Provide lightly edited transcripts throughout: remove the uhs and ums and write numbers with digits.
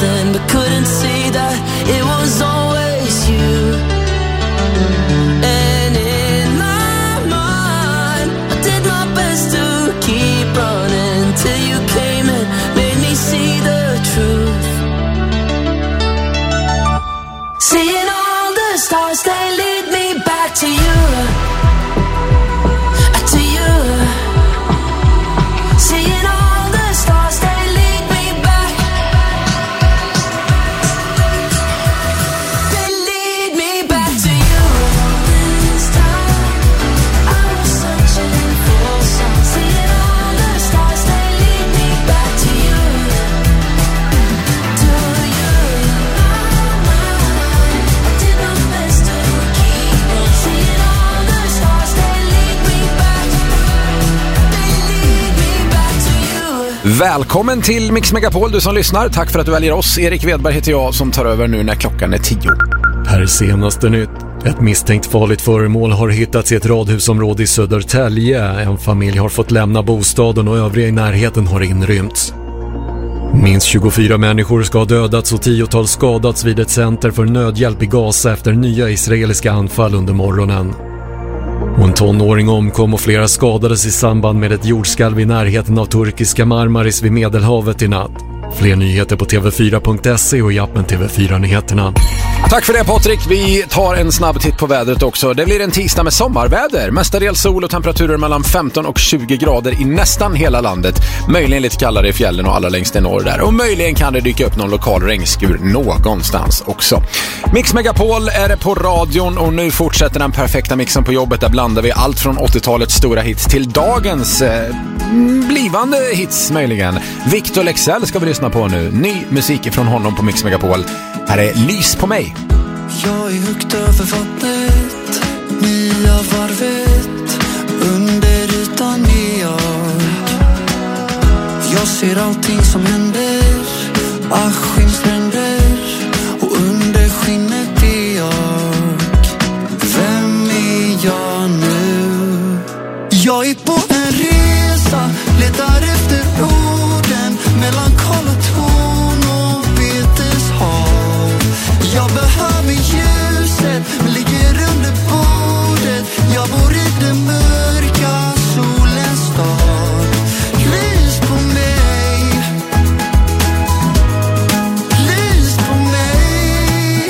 something but couldn't see that it was always you. And in my mind I did my best to keep running till you came and made me see the truth. Seeing all the stars, they lead me back to you. To you. Seeing all the stars, they lead me back. They lead me back to you. This time I was searching for some. Seeing all the stars, they lead me back to you. To you. I did my best to keep on. Seeing all the stars, they lead me back. They lead me back to you. Välkommen till Mix Megapol, du som lyssnar. Tack för att du väljer oss. Erik Wedberg heter jag som tar över nu när klockan är 10. Här senaste nytt. Ett misstänkt farligt föremål har hittats i ett radhusområde i Södertälje. En familj har fått lämna bostaden och övriga i närheten har inrymts. Minst 24 människor ska ha dödats och 10-tal skadats vid ett center för nödhjälp i Gaza efter nya israeliska anfall under morgonen. Och en tonåring omkom och flera skadades i samband med ett jordskalv i närheten av turkiska Marmaris vid Medelhavet i natt. Fler nyheter på tv4.se och i appen TV4-nyheterna. Tack för det Patrik, vi tar en snabb titt på vädret också. Det blir en tisdag med sommarväder, mestadels sol och temperaturer mellan 15 och 20 grader i nästan hela landet. Möjligen lite kallare i fjällen och allra längst i norr där. Och möjligen kan det dyka upp någon lokal regnskur någonstans också. Mix Megapol är det på radion och nu fortsätter den perfekta mixen på jobbet. Där blandar vi allt från 80-talets stora hits till dagens blivande hits möjligen. Victor Lexell ska vi lyssna på nu. Ny musik från honom på Mix Megapol. Här är Lys på mig. Jag är högt över vattnet, nya varvet, under ytan är jag ser allting som händer, Askimsländer, och under skinnet är jag. Vem är jag nu? Jag är på en resa, letar efter orden mellan Karlatorn och Beteshav. Jag behöver ljuset, men ligger under bordet. Jag bor i den mörka solens stad. Lys på mig, lys på mig.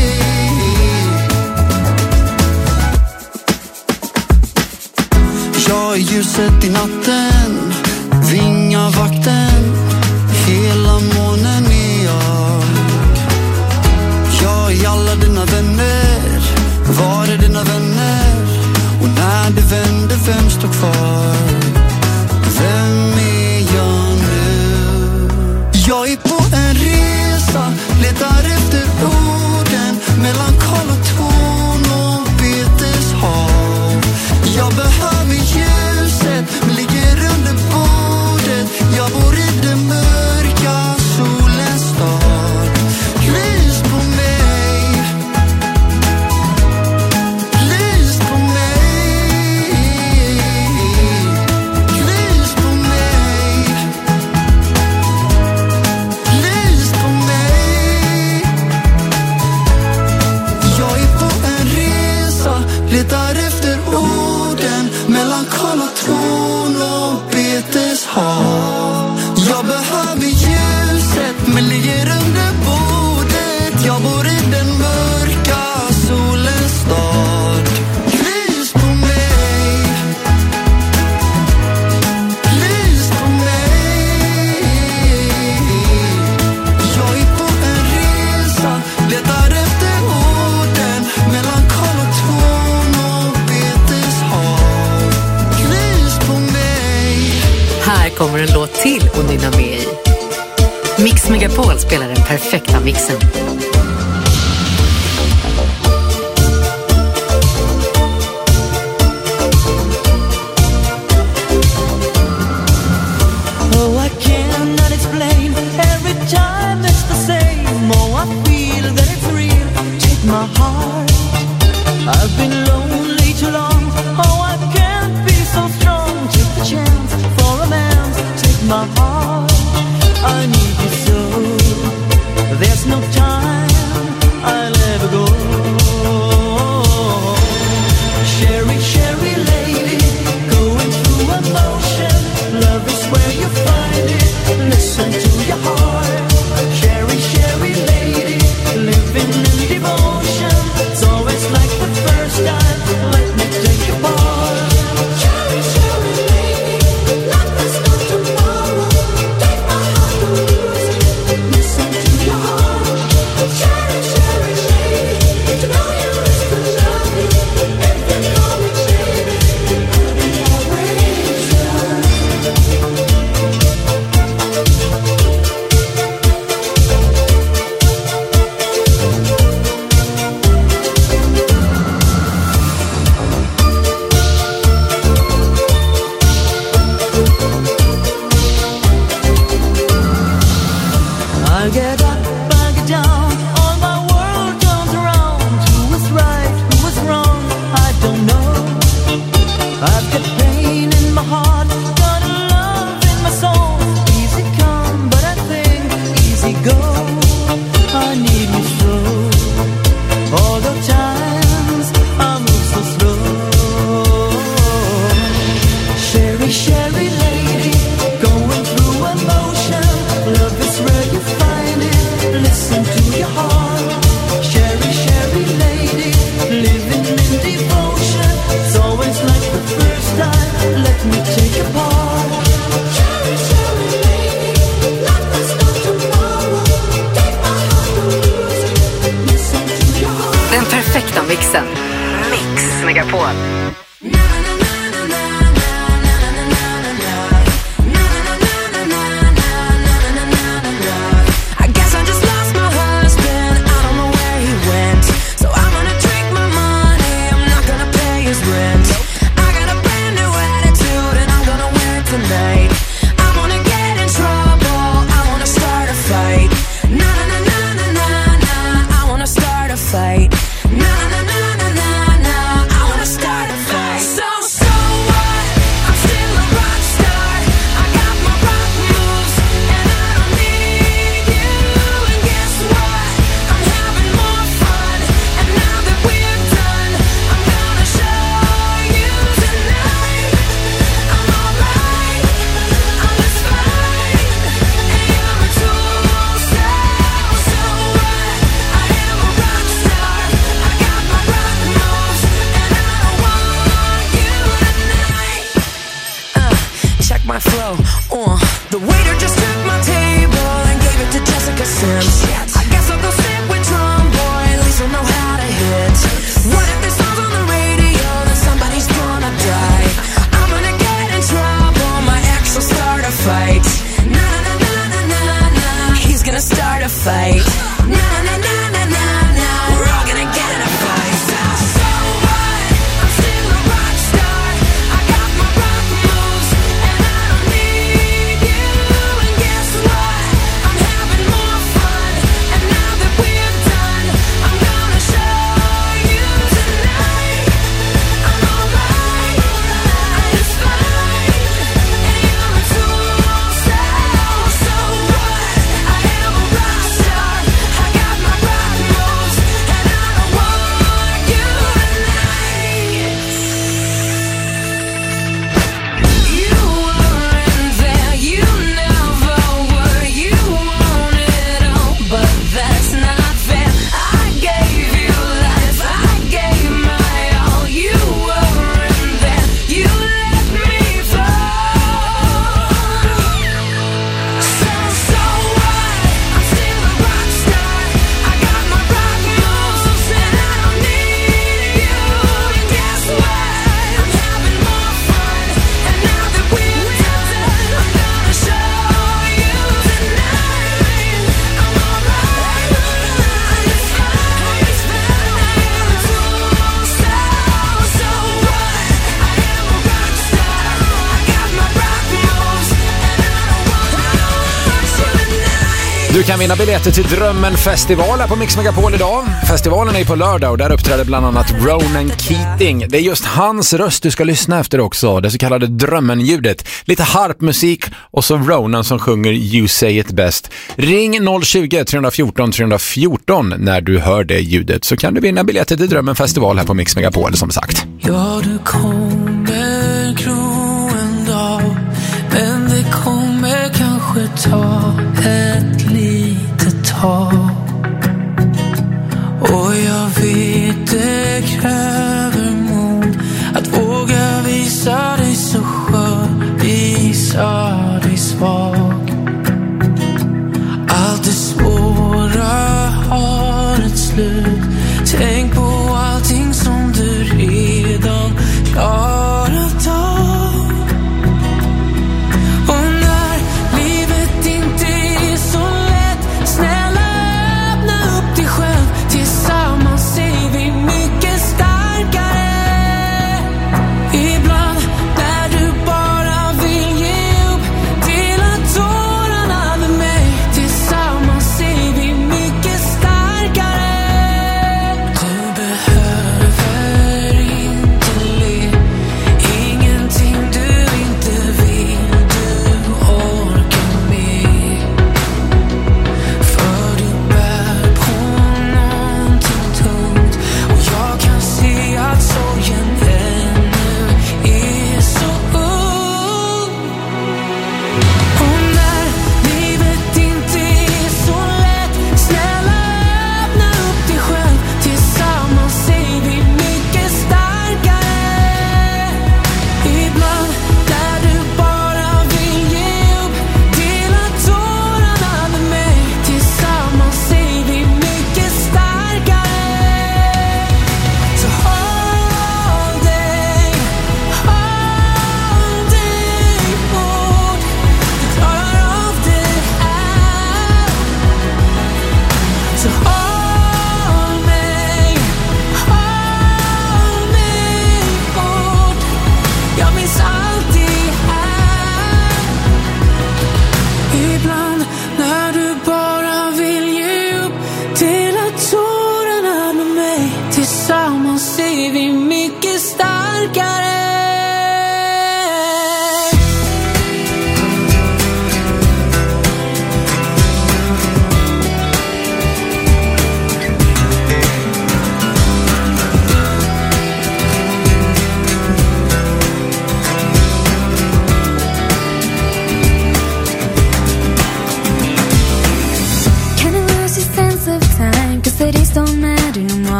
Jag är ljuset i natten, vingavakten, hela månen är jag. Jag är alla dina vänner, var är dina vänner? Och när det vänder, vem står kvar? Vem är jag nu? Jag är på en resa, letar efter orden mellan Karlatorn och Beteshav. Jag behöver ljuset, men ligger under bordet. Jag bor i den mörka solens stad. Lys på mig, lys på mig, lys på mig, lys på mig. Jag är på en resa, letar efter orden mellan Karlatorn och Beteshav. Jag behöver ljuset, men ligger under bordet. Jag bor i den mörka solens stad. Lys på mig, lys på mig. Jag är på en resa, letar efter orden mellan Karlatorn och Beteshav. Lys på mig. Här kommer en låt till och nynna med i. Mix Megapol spelar den perfekta mixen. Oh, I cannot explain. Every time it's the same. Oh, I feel that it's real. Take my heart. I've been lonely too long. Oh, I can't be so strong. Take the chance for a man. Take my heart. I need you so. I've got pain in my heart, got a love in my soul. Easy come, but I think easy go. I need you so. All the times I move so slow. Sherry, Sherry lady, going through emotion. Love is where you find it. Listen to your heart. Sherry, Sherry lady, living in devotion. It's always like the first time. Let me take your part. Sherry, Sherry lady, life is not tomorrow. Take my heart and lose it. Listen to your heart. Den perfekta mixen. Mix Megapol. I guess I just lost my husband. I don't know where he went. So I'm gonna drink my money. I'm not gonna pay his rent. I got a brand new attitude and I'm gonna wear it tonight. I wanna get in trouble. I wanna start a fight. Na na na na na na. I wanna start a fight. Na na na na na na. I wanna start a fight. So what? I'm still a rock star. I got my rock moves and I don't need you. And guess what? I'm having more fun. And now that we're done, I'm gonna show you tonight. I'm alright. I'm just fine. And you're a tool. So what? I am a rock star. I got my rock moves and I don't want you tonight. Check my flow. The waiter just took my table and gave it to Jessica Sims. I guess I'll go sit with Drum Boy. At least I'll know how to hit. What if this song's on the radio? Then somebody's gonna die. I'm gonna get in trouble. My ex will start a fight. Na na na na na na. He's gonna start a fight. Na na na na na na. We're all gonna get in a fight. So what? I'm still a rock star. I got my rock moves and I don't need you. And guess what? I'm having more fun. And now that we're done, I'm gonna show you tonight. I'm alright. I'm just fine. And you're a tool. So what? I am a rock star. I got my rock moves and I don't want you tonight. You weren't there, you never were. You wanted all, but that's not fair. I gave you life, I gave my all. You weren't there, you let me fall. So what? I'm still a rock star. I got my rock moves and I don't need you. And guess what? I'm having more fun. And now that we're done, I'm gonna show you tonight. I'm alright. I'm just fine. So what? I am a rock star. I got my rock moves and I don't want you tonight. Du kan vinna biljetter till Drömmen festival här på Mix Megapol idag. Festivalen är på lördag och där uppträder bland annat Ronan Keating. Det är just hans röst du ska lyssna efter också, det så kallade drömmen-ljudet. Lite harpmusik och så Ronan som sjunger You Say It Best. Ring 020-314 314 när du hör det ljudet så kan du vinna biljetter till Drömmen festival här på Mix Megapol som sagt. Ja, du kommer gro en dag, men det kommer kanske ta ett litet tag. Och jag vet det kräver mod att våga visa dig så skör, visa dig svag. Allt det svåra har ett slut. Tänk på allting som du redan klarar.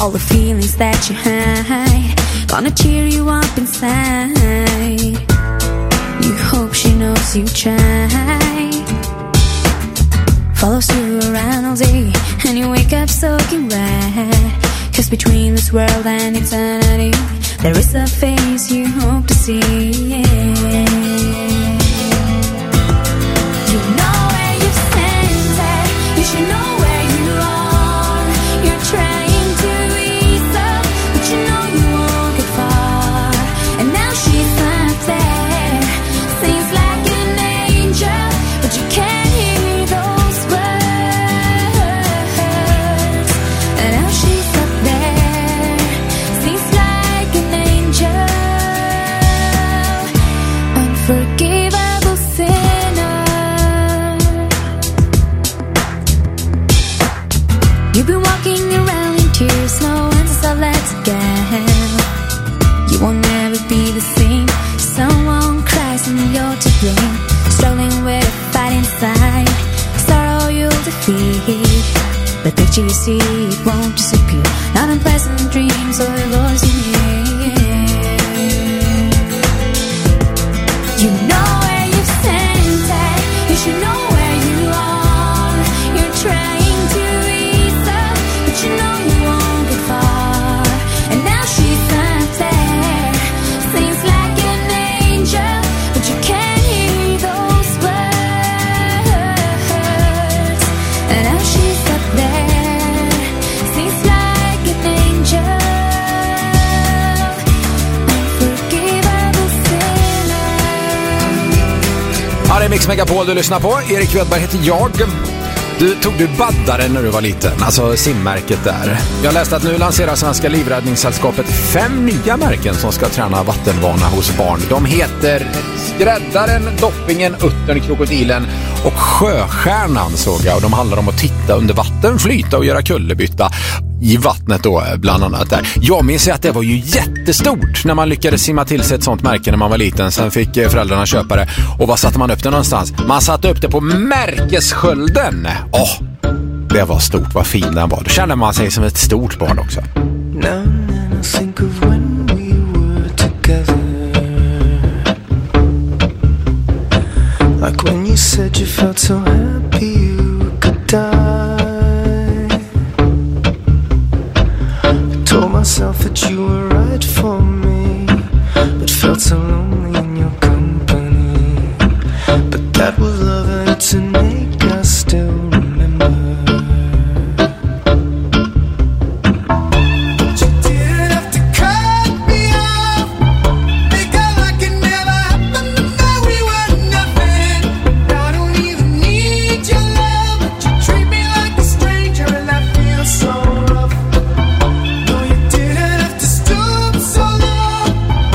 all the feelings that you hide. Gonna cheer you up inside. You hope she knows you tried. Follows you around all day, and you wake up soaking wet. 'Cause between this world and eternity, there is a face you hope to see. You know where you've sent it, you should know where you are. You're trying to ease up, but you know you won't get far. And now she's not there, seems like an angel, but you can't hear those words. And now she's up there, seems like an angel, unforgivable sinner. You've been walking around in tears, no answers are left again. You won't never be the same. Someone cries and you're to blame. Struggling with a fight inside. Sorrow you'll defeat. The picture you see, it won't disappear. Not unpleasant dreams or the voice you hear. You know where you've sent it, you should know where you are. You're trying to ease up, but you know you won't get far. And now she's not there, seems like an angel, but you can't hear those words. And now she's up there, seems like an angel, unforgivable sinner. Ja, det är Mix Megapol du lyssnar på. Erik Wedberg heter jag. Tog du baddaren när du var liten? Alltså simmärket där. Jag läste att nu lanserar Svenska Livräddningssällskapet 5 nya märken som ska träna vattenvana hos barn. De heter Skräddaren, Doppingen, Uttern, Krokodilen och Sjöstjärnan såg jag. Och de handlar om att titta under vatten, flyta och göra kullerbytta i vattnet då bland annat där. Jag minns att det var ju jättestort när man lyckades simma till sig ett sånt märke när man var liten. Sen fick föräldrarna köpa det. Och vad satte man upp det någonstans? Man satte upp det på märkesskölden. Det var stort, vad fin den var. Då kände man sig som ett stort barn också. Now and then I think of when we were together. Like when you said you felt so happy you could die. I told myself that you were right for me, but felt so lonely in your company. But that was love and to make us still remember.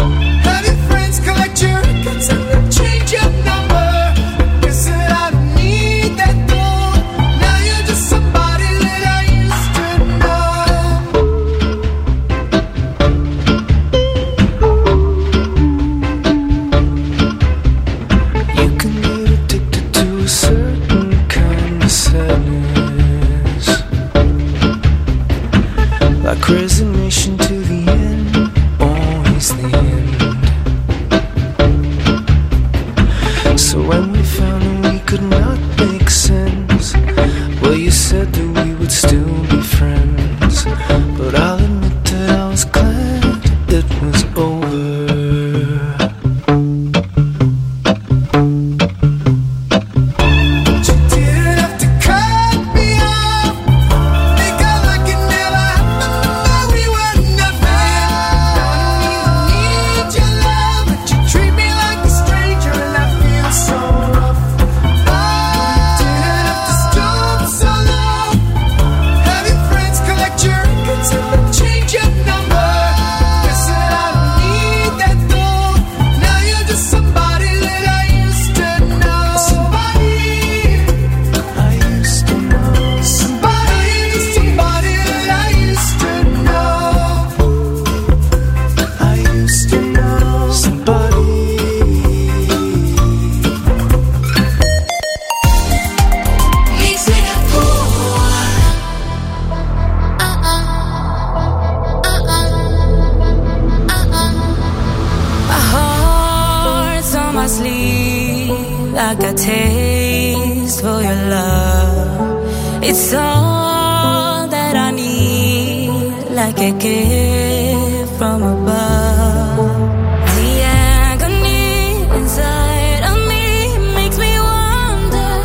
Change your number. Guess that I don't need sleep. I got taste for your love. It's all that I need, like a gift from above. The agony inside of me makes me wonder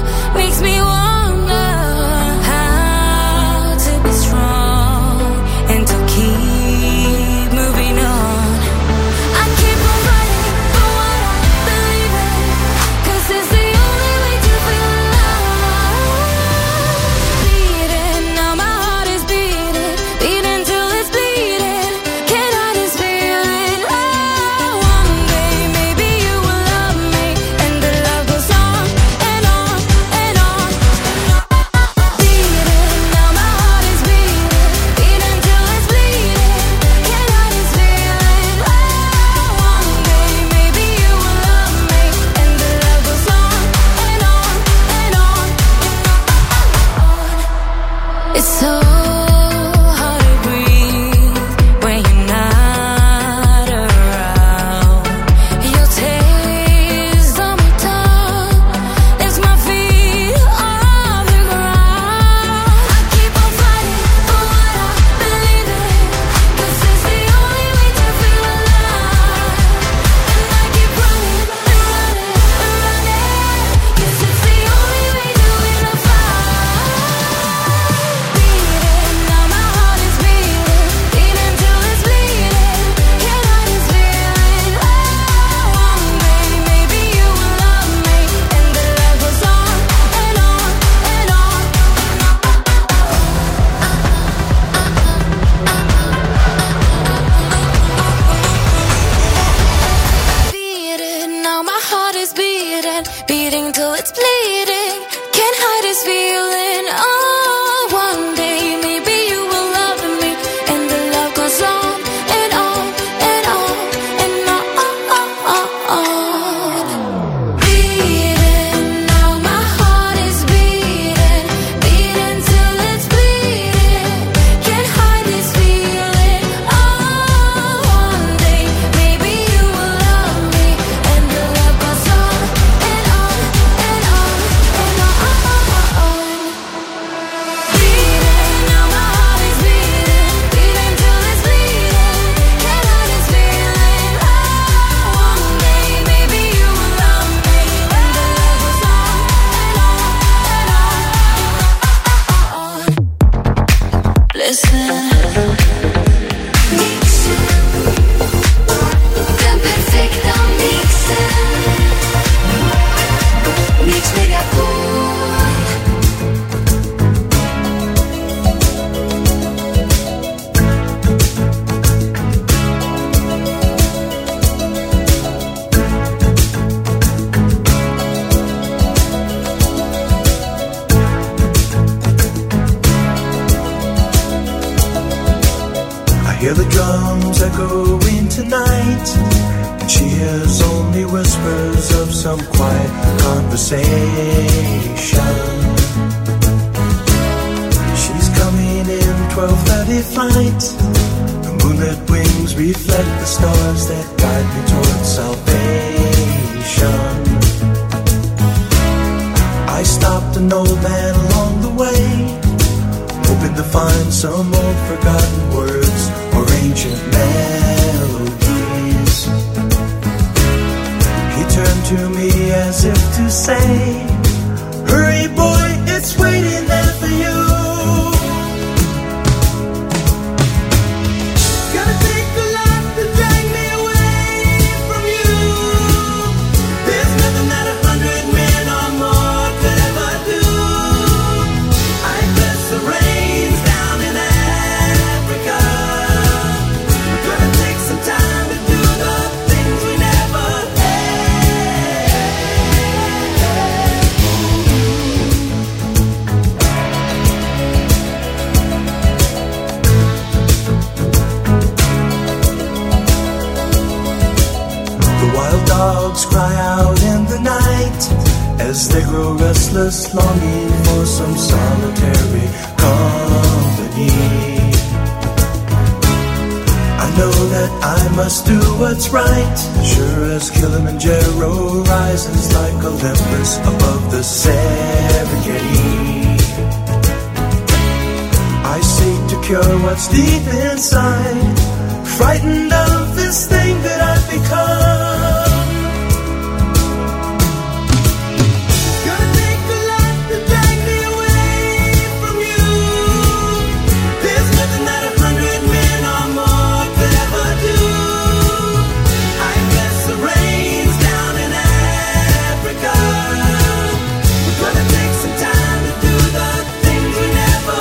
how to be strong and to keep moving on. I keep on fighting for what I believe in, 'cause it's the only way to feel alive. Beating, now my heart is beating, beating till it's bleeding. Can't hide this feeling. Oh, one day maybe you will love me, and the love goes on and on and on. Beating, now my heart is beating, beating till it's bleeding. Can't hide this feeling. Oh, one day maybe you will love me, and the love goes on and on and on. It's so hard to breathe when you're not around. Your taste on my tongue lifts my feet off the ground. I keep on fighting for what I believe in, 'cause it's the only way to feel alive. And I keep running and running and running, 'cause it's the only way to win a fight. Beating, now my heart is beating, beating till it's bleeding. Can't hide this feeling. Oh, one day maybe you will love me, and the love goes on and on and on. Beating, now my heart is beating, beating till it's bleeding. Can't hide this feeling. Oh, one day maybe you will love me, and the love goes on and on and on and on. Beating, now my heart is beating, beating till it's bleeding. Can't hide this feeling. Oh, one day maybe you will love me, and the love goes on and on and on and on. Beating, now my heart is beating, beating till it's bleeding. Can't hide this feeling. Oh, one day maybe you will love me, and the love goes on and on and on. Listen. Den perfekta mixen. Mix Megapol. I hear the drums echoing tonight, and she hears only whispers of some quiet conversation. She's coming in 12:30 flight. The moonlit wings reflect the stars that guide me towards salvation. I stopped an old man along the way, hoping to find some old forgotten words or ancient melodies. He turned to me as if to say, hurry boy, it's waiting there for you. Gotta take a lot to drag me away from you. There's nothing that 100 men or more could ever do. I bless the rains down in Africa. Gonna take some time to do the things we never had. The wild dogs cry out in the night as they grow restless, longing for some solitary company. I know that I must do what's right. Sure as Kilimanjaro rises like Olympus above the Serengeti. I seek to cure what's deep inside, frightened of this thing that I've become. Gonna take a lot to drag me away from you. There's nothing that 100 men or more could ever do. I guess the rain's down in Africa. We're gonna take some time to do the things we never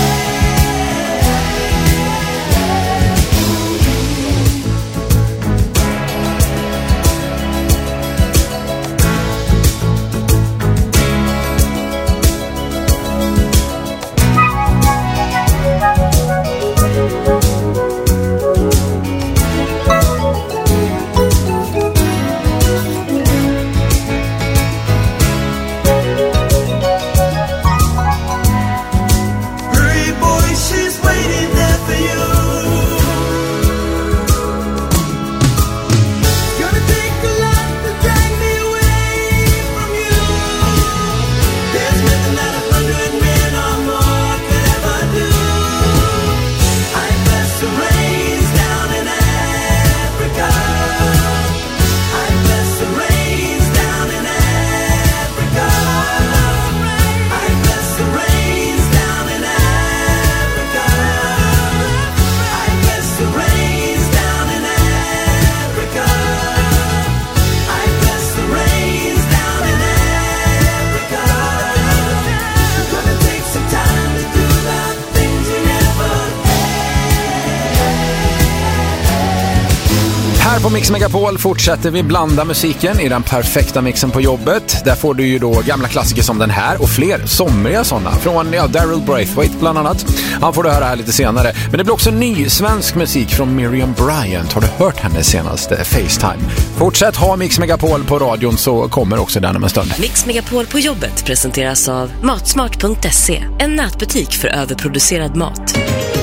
På Mix Megapol fortsätter vi blanda musiken i den perfekta mixen på jobbet. Där får du ju då gamla klassiker som den här och fler somriga sådana. Från Daryl Braithwaite bland annat. Han får du höra här lite senare. Men det blir också ny svensk musik från Miriam Bryant. Har du hört hennes senaste FaceTime? Fortsätt ha Mix Megapol på radion så kommer också den om en stund. Mix Megapol på jobbet presenteras av Matsmart.se. En nätbutik för överproducerad mat.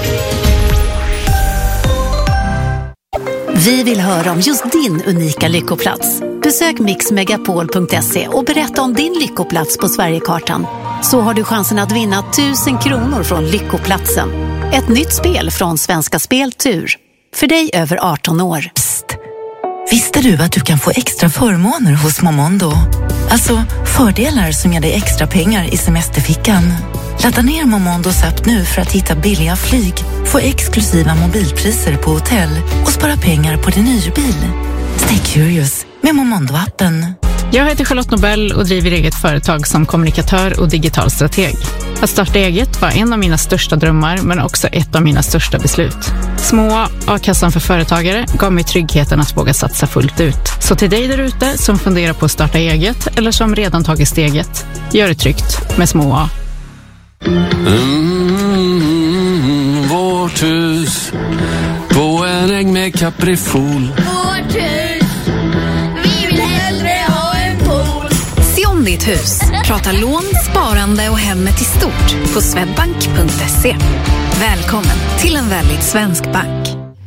Vi vill höra om just din unika lyckoplats. Besök mixmegapol.se och berätta om din lyckoplats på Sverigekartan. Så har du chansen att vinna 1000 kronor från Lyckoplatsen. Ett nytt spel från Svenska Speltur. För dig över 18 år. Psst. Visste du att du kan få extra förmåner hos Momondo? Alltså fördelar som ger dig extra pengar i semesterfickan. Ladda ner Momondos app nu för att hitta billiga flyg, få exklusiva mobilpriser på hotell och spara pengar på din hyrbil. Stay curious med Momondo-appen. Jag heter Charlotte Nobel och driver eget företag som kommunikatör och digital strateg. Att starta eget var en av mina största drömmar men också ett av mina största beslut. Små A-kassan för företagare gav mig tryggheten att våga satsa fullt ut. Så till dig där ute som funderar på att starta eget eller som redan tagit steget, gör det tryggt med Små A. Vårt hus på en äng med kaprifol. Vårt hus, vi vill hellre ha en pool. Se om ditt hus. Prata lån, sparande och hemmet i stort på swedbank.se. Välkommen till en väldigt svensk bank.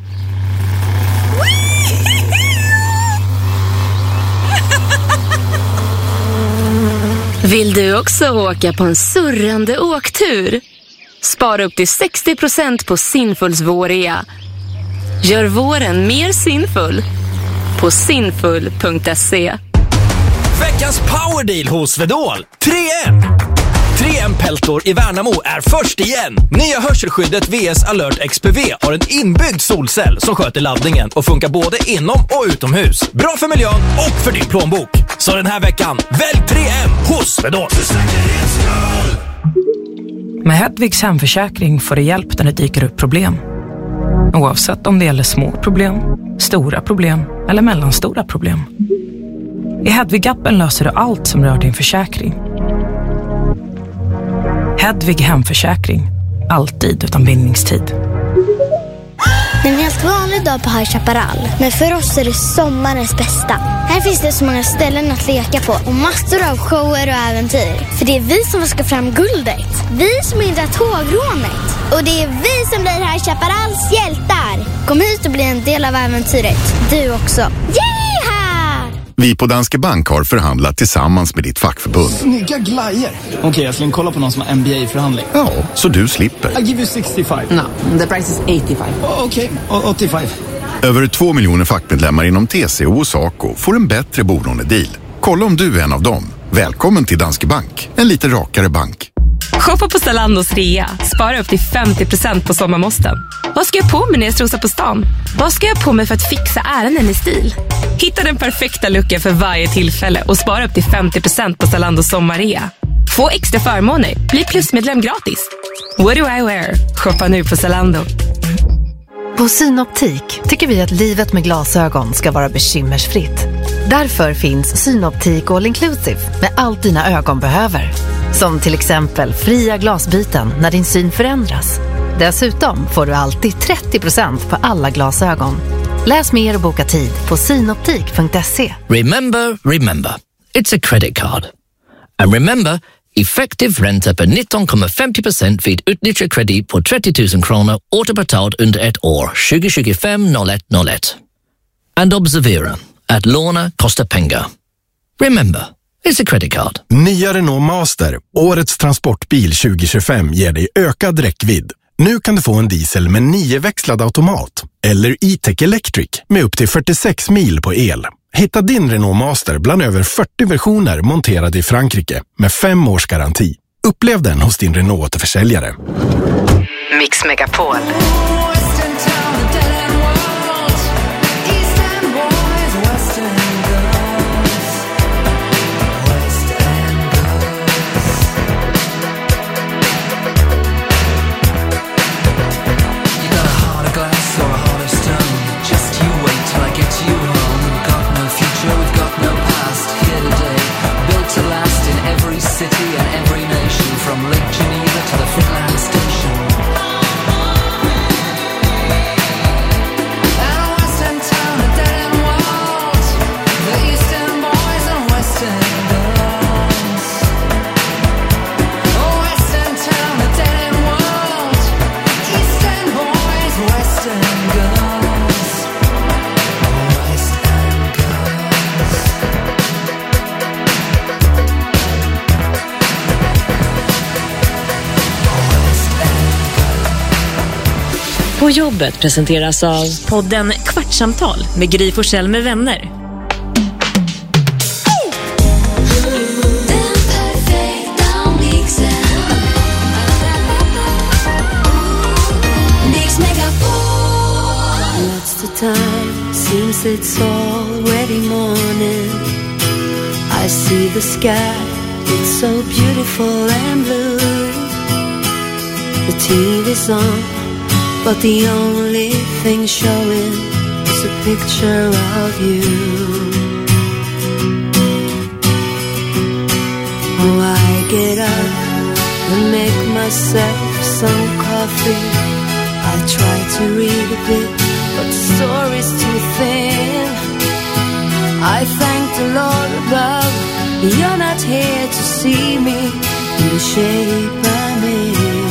Vill du också åka på en surrande åktur? Spara upp till 60% på Sinfuls vårrea. Gör våren mer sinfull på sinfull.se. Veckans powerdeal hos Svedol. 3M! 3M Peltor i Värnamo är först igen. Nya hörselskyddet VS Alert XPV har en inbyggd solcell som sköter laddningen och funkar både inom och utomhus. Bra för miljön och för din plånbok. Så den här veckan, välj 3M hos Svedol. Med Hedvigs hemförsäkring får du hjälp när det dyker upp problem. Oavsett om det gäller små problem, stora problem eller mellanstora problem. I Hedvig-appen löser du allt som rör din försäkring. Hedvig hemförsäkring. Alltid utan bindningstid. En helt vanlig dag på High Chaparral. Men för oss är det sommarens bästa. Här finns det så många ställen att leka på och massor av shower och äventyr. För det är vi som ska fram guldet. Vi som hindrar tågrånet. Och det är vi som blir High Chaparrals hjältar. Kom hit och bli en del av äventyret. Du också. Yeeha! Vi på Danske Bank har förhandlat tillsammans med ditt fackförbund. Snygga glajjor. Okej, jag ska kolla på någon som har MBA-förhandling. Ja, så du slipper. I give you 65. No, the price is 85. Okej, 85. Över 2 miljoner fackmedlemmar inom TCO och SACO får en bättre bolånedeal. Kolla om du är en av dem. Välkommen till Danske Bank. En lite rakare bank. Shoppa på Zalandos rea. Spara upp till 50% på sommarmåsten. Vad ska jag på mig när jag strosar på stan? Vad ska jag på mig för att fixa ärenden i stil? Hitta den perfekta looken för varje tillfälle och spara upp till 50% på Zalandos sommarrea. Få extra förmåner. Bli plusmedlem gratis. What do I wear? Shoppa nu på Zalando. På Synoptik tycker vi att livet med glasögon ska vara bekymmersfritt. Därför finns Synoptik All Inclusive med allt dina ögon behöver. Som till exempel fria glasbyten när din syn förändras. Dessutom får du alltid 30% på alla glasögon. Läs mer och boka tid på synoptik.se. Remember, it's a credit card. And remember, effektiv ränta på 19,50% vid utnyttjad kredit på 30 000 kronor återbetalt under ett år 2025-01-01. And observera att låna kostar pengar. Remember, it's a credit card. Nya Renault Master, årets transportbil 2025, ger dig ökad räckvidd. Nu kan du få en diesel med 9-växlad automat eller E-Tech Electric med upp till 46 mil på el. Hitta din Renault Master bland över 40 versioner monterade i Frankrike med 5 års garanti. Upplev den hos din Renault-återförsäljare. Mix Megapol. På jobbet presenteras av podden Kvartsamtal med Gry Forssell med vänner. Lots the time, seems it's already morning. I see the sky, it's so beautiful and blue. The TV's on, but the only thing showing is a picture of you. Oh, I get up and make myself some coffee. I try to read a bit, but the story's too thin. I thank the Lord above, you're not here to see me in the shape I'm in.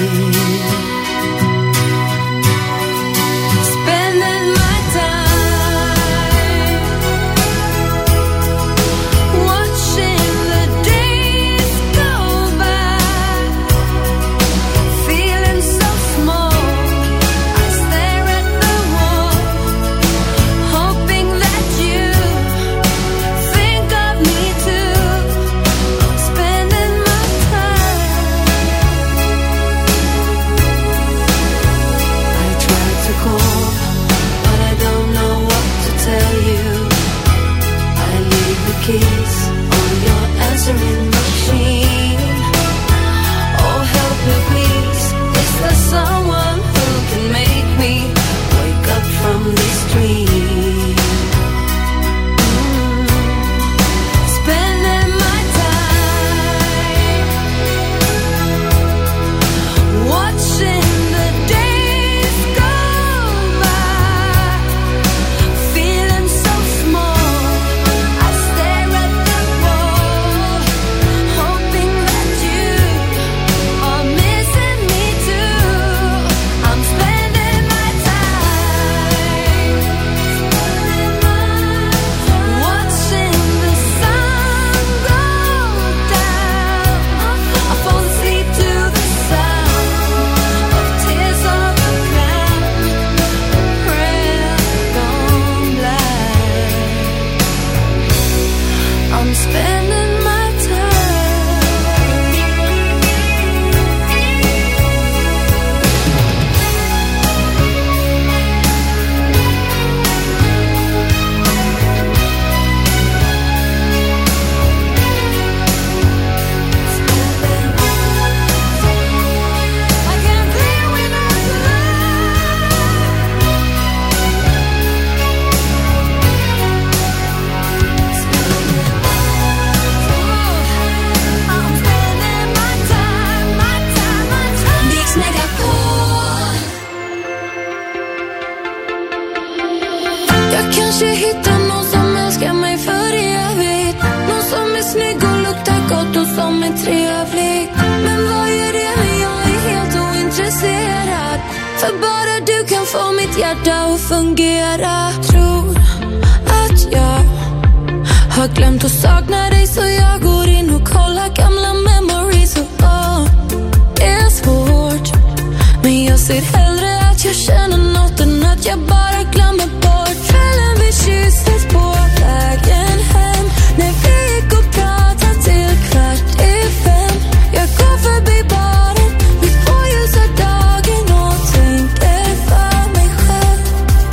få mitt hjärta att fungera. Tror att jag har glömt att sakna dig, så jag går in och kollar gamla memories. Det är svårt, men jag ser hellre att jag känner något än att jag bara glömmer bort. Kvällen vi kysstes på vägen hem, när vi gick och pratade till 4:45. Jag går förbi baren mitt på ljusa dagen och tänker för mig själv.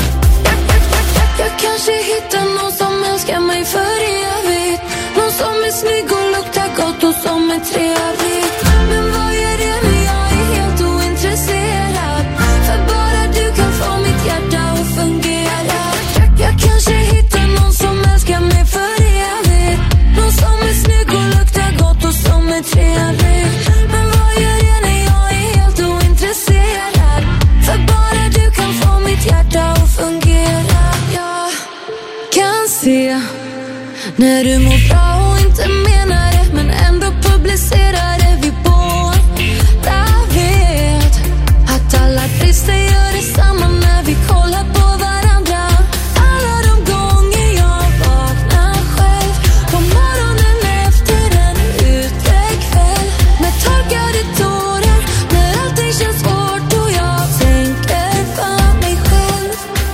Jag kanske hittar någon som älskar mig för evigt, någon som är snygg och luktar gott och som är trevlig. Men vad är det när jag är helt ointresserad? För bara du kan få mitt hjärta att fungera. Jag kanske hittar någon som älskar mig för evigt, någon som är snygg och luktar gott och som är trevlig. Men vad gör jag när jag är helt ointresserad? För bara du kan få mitt hjärta att fungera. Jag kan se när du mår bra och inte menar det, men ändå publicerar det. Vi båda vet att alla brister gör detsamma när vi kollar på varandra. Alla de gånger jag vaknar själv på morgonen efter en utekväll, med torkade tårar, när allting känns svårt och jag tänker för mig själv.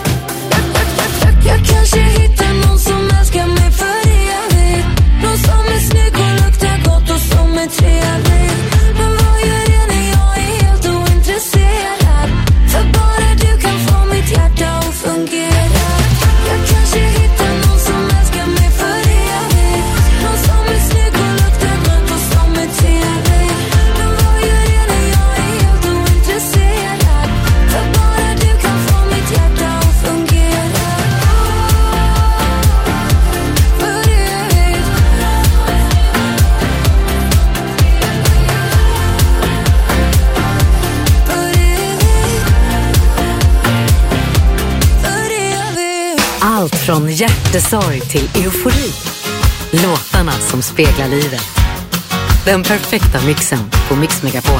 Jag kanske hittar någon som älskar mig för evigt, någon som är snygg och luktar gott och som är trevlig. Men vad gör jag när jag är helt ointresserad? För bara du kan få mitt hjärta att fungera. Jag kanske hittar någon som älskar mig för evigt, någon som är snygg och luktar gott och som är trevlig. Men vad gör jag när jag är helt ointresserad? För bara du kan få mitt hjärta att fungera. För evigt. Allt från hjärtesorg till eufori. Låtarna som speglar livet. Den perfekta mixen på Mix Megapol.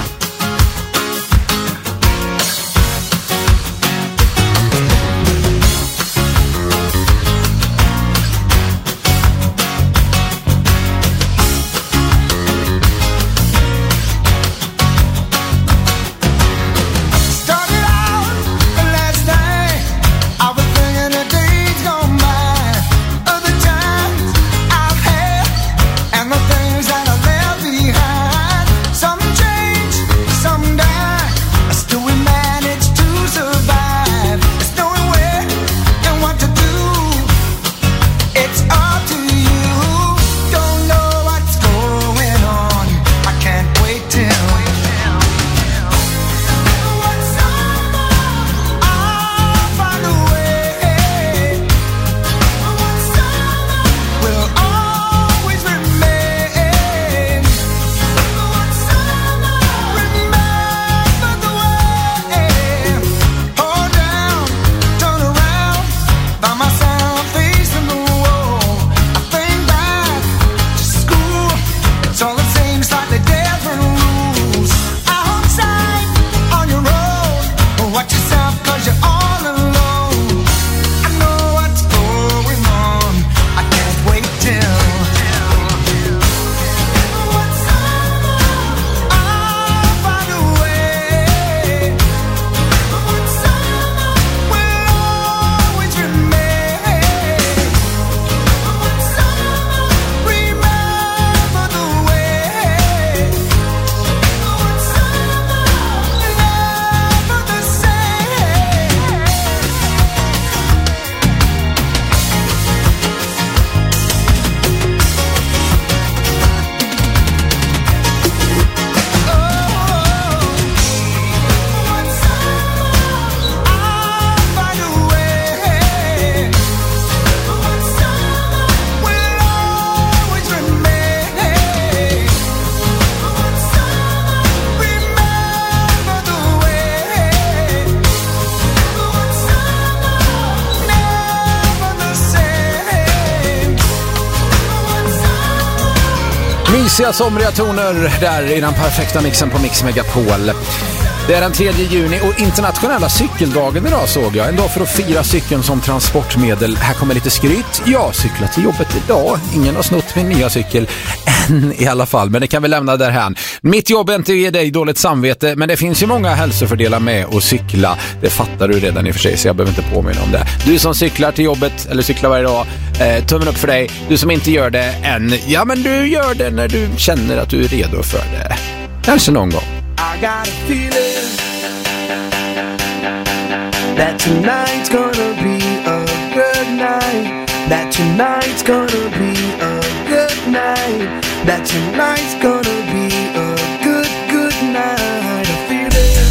Started out last night, I was thinking the days gone by, of the times I've had and the things that I left behind. Some change, some die, still we manage to survive. It's knowing where and what to do, it's up to you. Don't know what's going on, I can't wait till I'll find a way. Will always remain. Remember the way. Hold down, turn around, find myself facing the wall. I think back to school, it's all the same, slightly different rules. I hold tight on your road, watch yourself 'cause you're all alone. I know what's going on, I can't wait till I'll find a way. Will always remain. Remember the way. Never the same. I'll find a way. Will always remain. Remember the way. Never the same. Mysiga somriga toner där i den perfekta mixen på Mix Megapol. Det är den 3 juni och internationella cykeldagen idag såg jag. En dag för att fira cykeln som transportmedel. Här kommer lite skryt. Jag cyklar till jobbet idag. Ingen har snott min nya cykel än i alla fall. Men det kan vi lämna därhän. Mitt jobb är inte att ge dig dåligt samvete. Men det finns ju många hälsofördelar med att cykla. Det fattar du redan i och för sig, så jag behöver inte påminna om det. Du som cyklar till jobbet eller cyklar varje dag, tummen upp för dig. Du som inte gör det än, ja men du gör det när du känner att du är redo för det. Kanske någon gång. I got a feeling that tonight's gonna be a good night. That tonight's gonna be a good night. That tonight's gonna be a good, good night. I feel it.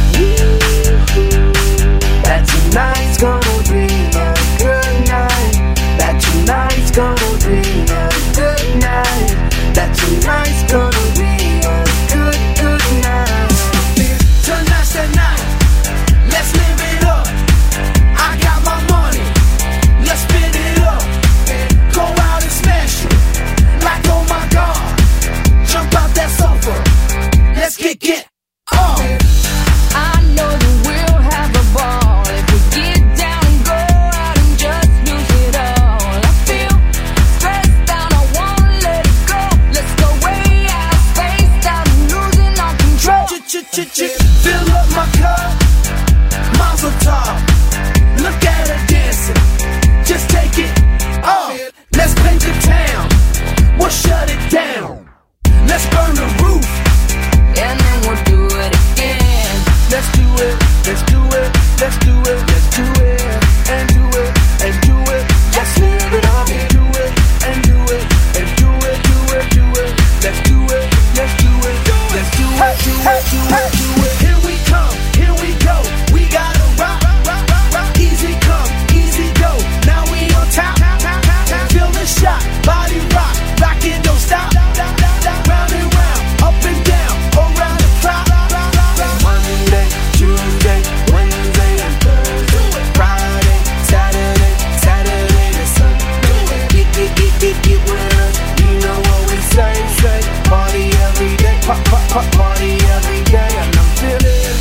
That tonight's gonna be a good night. That tonight's gonna be a good night. That tonight's gonna be a good, good night. Tonight's the night. Let's live it up. I got my money. Let's spin it up. Go out and smash it. Like oh my god. Jump out that sofa. Let's kick it off. I know that we'll have a ball if we get down and go out and just lose it all. I feel stressed out, I wanna let it go. Let's go way out, spaced out and losing all control. Fill up my cup, Mazel tov. Look at her dancing, just take it off. Let's paint the town, we'll shut it down. Let's burn the roof, and then we'll do it again. Let's do it, let's do it, let's do it, let's do it, and do it, and do it. Let's live it up, and do it, and do it, and do it, do it, do it. Let's do it, let's do it, let's do it, do it, do it, do it. Here we come, here we go. We gotta rock, rock, rock, rock. Easy come, easy go. Now we on top, feel the shot, body rock, rockin', don't stop. Round and round, up and down, around the clock. Monday, Tuesday, Wednesday, and Thursday. Friday, Saturday, Saturday to Sunday. Get with us, you know what we say. Party every day, party every day, and I'm feeling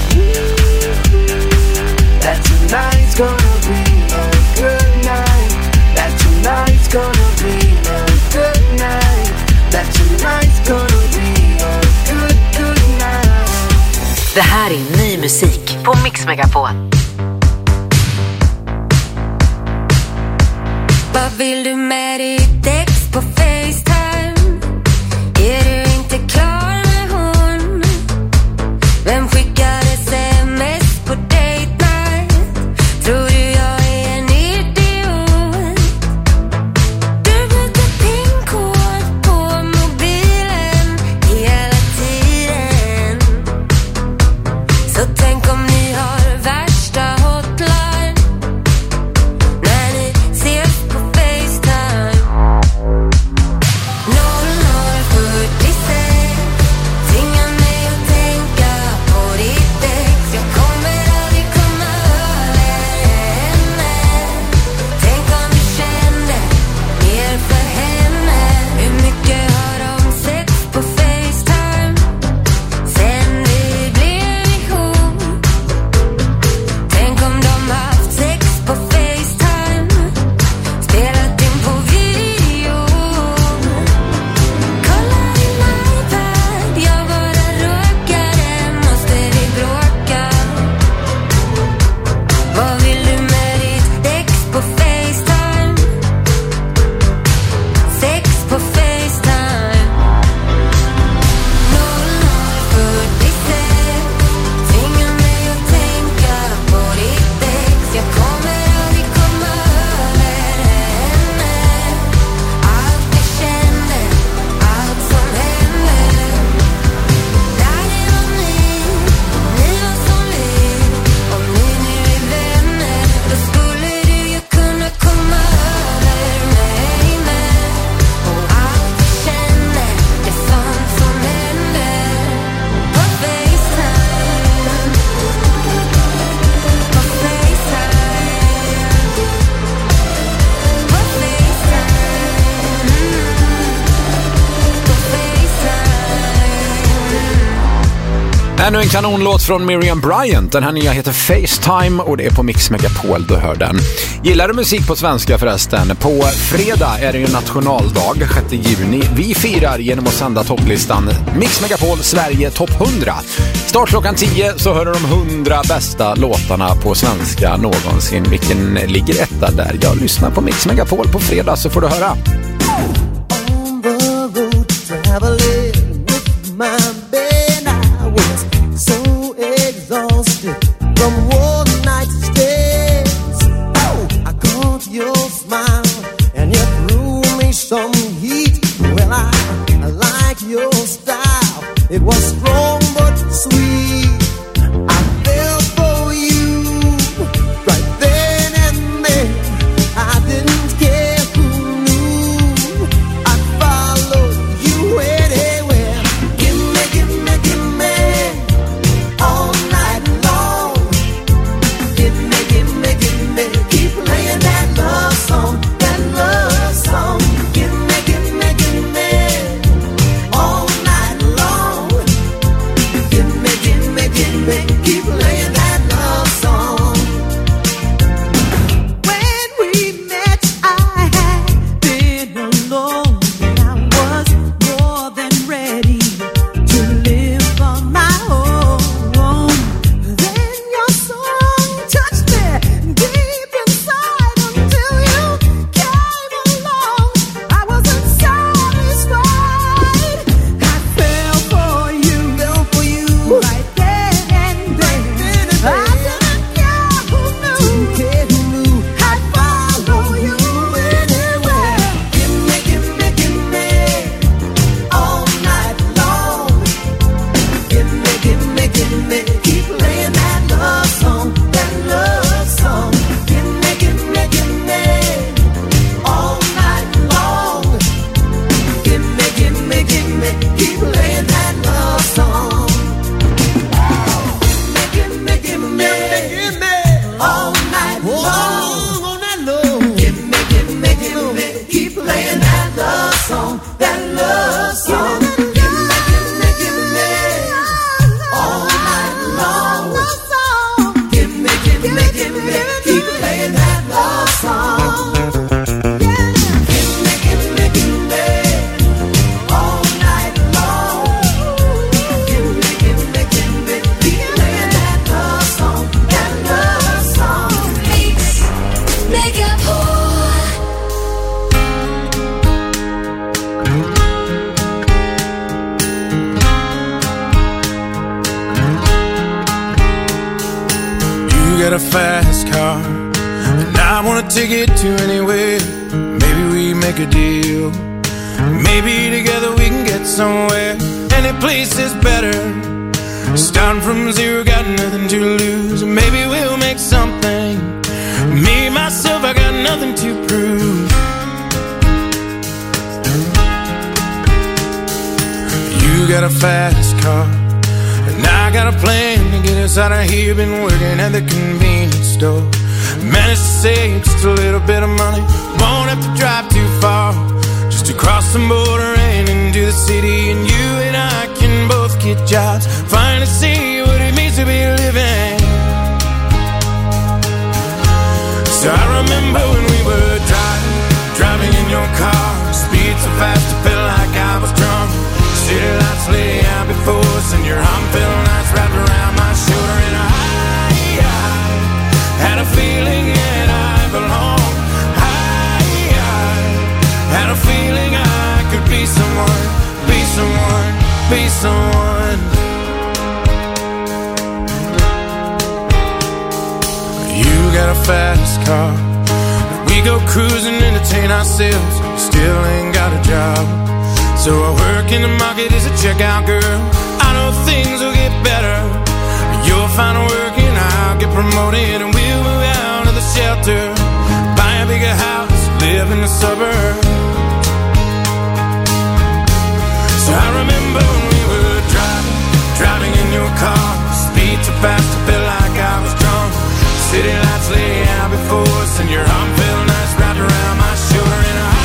that tonight's gonna be a good night. That tonight's gonna be a good night. That tonight's gonna be a good, good night. Det här är ny musik på Mix Megapol. Vad vill du med ditt ex på FaceTime? Är du inte klar med hon? Vem skickar sms på date night? Tror du jag är en idiot? Du byter pinkod på mobilen hela tiden. Så tänk om ni har värsta hotline när ni ses på FaceTime. Ännu en kanonlåt från Miriam Bryant. Den här nya heter FaceTime och det är på Mix Megapol du hör den. Gillar du musik på svenska förresten? På fredag är det ju nationaldag, 6 juni. Vi firar genom att sända topplistan Mix Megapol Sverige Topp 100. Start klockan 10 så hör du de 100 bästa låtarna på svenska någonsin. Vilken ligger etta där? Jag lyssnar på Mix Megapol på fredag så får du höra. On the road traveling with my band, I was so exhausted from one night's stays. Oh, I caught your smile and you threw me some heat. Well, I like your style. It was strong but sweet. I fell for you right then and there. I didn't care who knew. I'd follow you anywhere. Give me all night long. Give me, keep playing that love song, that love song. Give me all night long. Give me, keep playing that love song. When we met, I had been alone, and I was more than ready to live on my own. Then your song touched me deep inside until you came along. I wasn't satisfied. I fell for you right then and there. I didn't care who knew. I'd follow you anywhere. Give me all night long. Give me, keep playing that love song, that love song. Give me all night long. Give me, keep playing that love song. Give me all night long. Give me, keep playing that love song, that love song. Give me all night long. Give me, keep playing that love song. Give me all night long. Give me, keep playing that love song, that love song. Mix Megapol. You got a fast car, and I wanna take it to anywhere. Maybe we make a deal. Maybe together we can get somewhere. Any place is better. Starting from zero, got nothing to lose. Maybe we'll make something. Me, myself, I got nothing to prove. You got a fast car, and I got a plan to get us out of here. Been working at the convenience store. Managed to save just a little bit of money. Won't have to drive too far, just to cross the border and into the city. And you and I can both get jobs, finally see what it means to be living. So I remember when we were driving in your car. Speed so fast it felt like I was drunk. City lights lay out before us, and your arm felt nice wrapped around my shoulder. And I had a feeling that I belonged. I had a feeling I could be someone, be someone, be someone. You got a fast car, we go cruising, entertain ourselves. Still ain't got a job, so I work in the market as a checkout girl. I know things will get better. You'll find work and I'll get promoted, and we'll move out of the shelter, buy a bigger house, live in the suburbs. So I remember when we were driving in your car. Speed so fast I felt like I was drunk. City lights lay out before us, and your arm felt nice wrapped around my shoulder. And I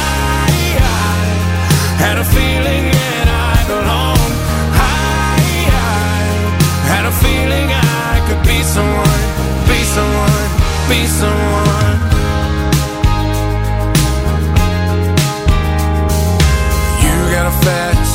had a feeling that I belonged. I had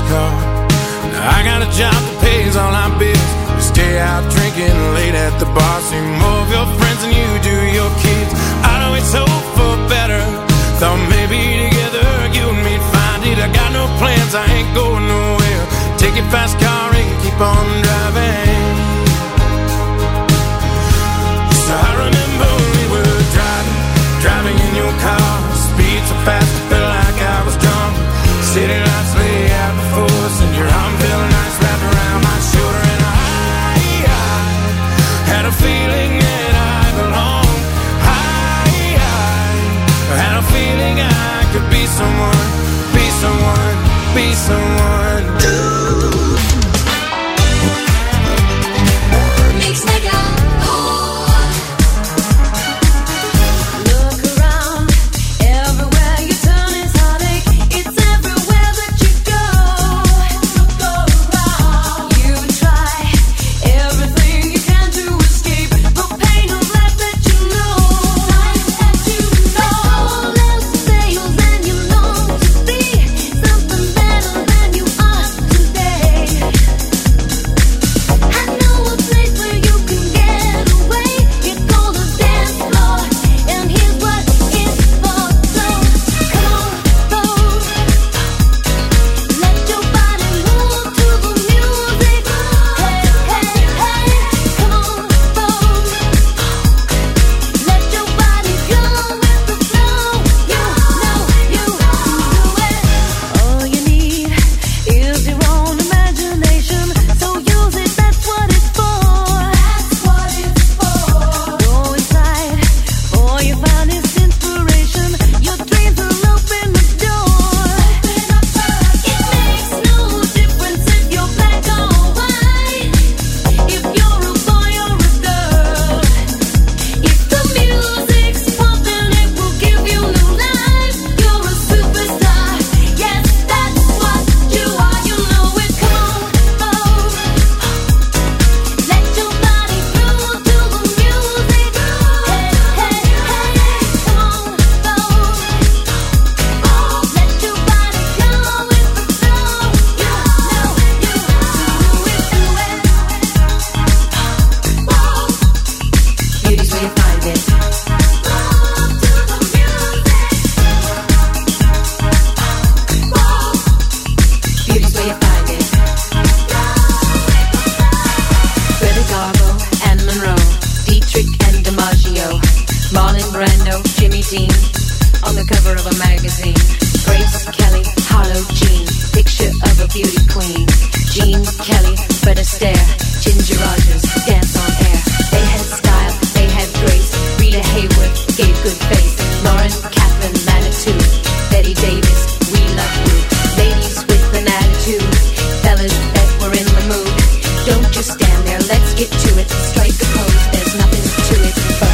car. Now I got a job that pays all our bills. We stay out drinking late at the bar. See more of your friends than you do your kids. I always hope for better. Thought maybe together you and me'd find it. I got no plans, I ain't going nowhere. Take your fast car and keep on driving. So I remember we were driving in your car. Speed so fast I felt like I was drunk. City lights lay out before us, and your arm felt nice wrapped around my shoulder. And I had a feeling that I belonged. I had a feeling I could be someone, be someone, be someone. Mix Mega. Look around, everywhere you turn is heartache. It's everywhere that you go. Look around, you try everything you can to escape the pain of life that you know. All else fails and you long to be something better than you are today. I know a place where you can get away. It's called a dance floor, and here's what it's for. So come on, let your body move to the music. Hey, hey, hey, come on, let your body go with the flow. You know you do it. All you need is your own imagination, so use it. That's what it's for. That's what it's for. Go inside, for you find its inspiration. Your dreams will open the door. It makes no difference if you're black or white, if you're a boy or a girl. If the music's pumping, it will give you new life. You're a superstar. Yes, that's what you are. You know it. Come on, let your body groove to the music. Hey, hey, hey, come on, let your body go with the flow. You know you do it. Beauty's where you find it. Beauty's where you find it. Greta Garbo and Monroe, Dietrich and DiMaggio, Marlon Brando, Jimmy Dean, on the cover of a magazine. Grace Kelly, Harlow Jean, picture of a beauty queen. Jean Kelly, Fred Astaire, Ginger Rogers, dance on air. They had style, they had grace. Rita Hayworth gave good face. Lauren Catherine Manitou, Betty Davis, we love you. Ladies with an attitude, fellas that were in the mood. Don't just stand there, let's get to it. Strike a pose, there's nothing to it.